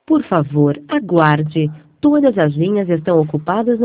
Por favor, aguarde. Todas as linhas estão ocupadas no